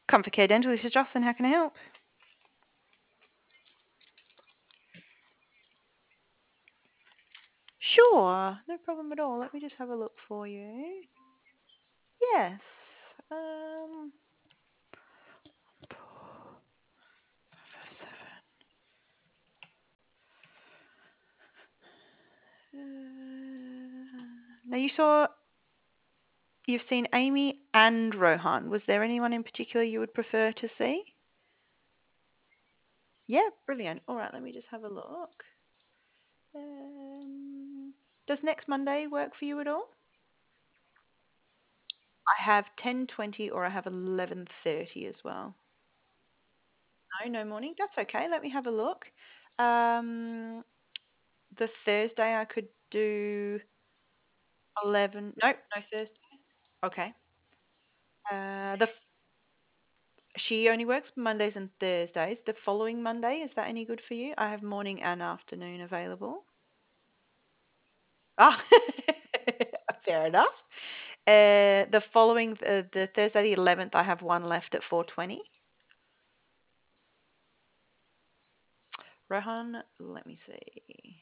Comfort Care Dental, this is Jocelyn. How can I help? Sure, no problem at all. Let me just have a look for you. Yes. 557. Now you've seen Amy and Rohan. Was there anyone in particular you would prefer to see? Yeah, brilliant. All right, let me just have a look. Does next Monday work for you at all? I have 10:20 or I have 11:30 as well. No morning. That's okay. Let me have a look. Um, the Thursday I could do 11. Nope, no Thursday. Okay. She only works Mondays and Thursdays. The following Monday, is that any good for you? I have morning and afternoon available. Ah, fair enough. The Thursday the 11th, I have one left at 4:20. Rohan, let me see.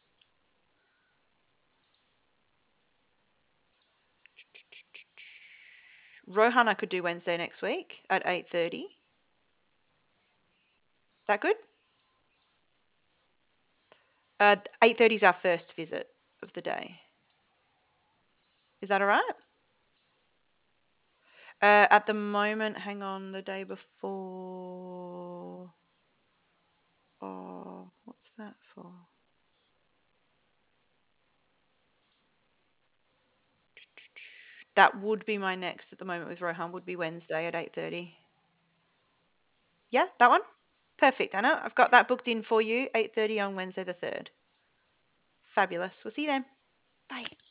Rohan, I could do Wednesday next week at 8:30. That good? 8:30 is our first visit of the day. Is that all right? At the moment, hang on, the day before. Oh, what's that for? That would be my next at the moment with Rohan, would be Wednesday at 8:30. Yeah, that one? Perfect, Anna. I've got that booked in for you, 8:30 on Wednesday the 3rd. Fabulous. We'll see you then. Bye.